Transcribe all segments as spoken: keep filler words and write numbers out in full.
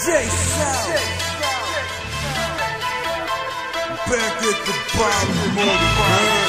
J-Sound. Back at the bottom of the band.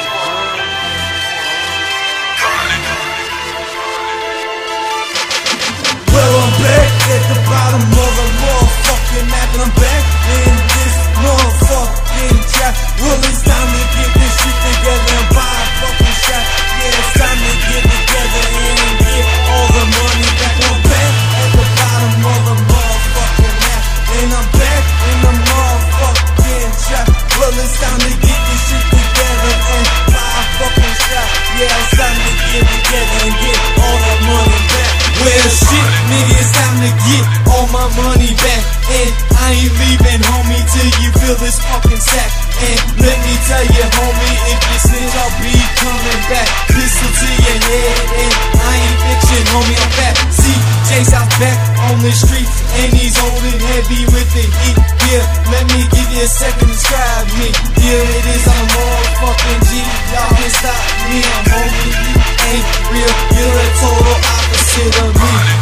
Well, I'm back at the bottom of the motherfucking map, and I'm back in this motherfucking trap. Well, it's time to get this shit together and buy a fucking shot. Yeah, it's time to get together and get all the money back. I'm back at the bottom of the motherfucking map, and I'm back in the motherfucking trap. Well, it's time to get this shit together and buy a fucking shot. Yeah, it's time to get together and get all the money back. Well, shit, nigga, it's time to get all my money back. And I ain't leaving, homie, till you fill this fucking sack. And let me tell you, homie, if you snitch, I'll be coming back. Pistol to your head, and I ain't fiction, homie, I'm back. See, J-Sound's back on the streets, and he's holding heavy with the heat. Yeah, let me give you a second to describe me. Yeah, it is, I'm a motherfucking G. Y'all can stop me, I'm homie, you ain't real. You're a total opposite of me.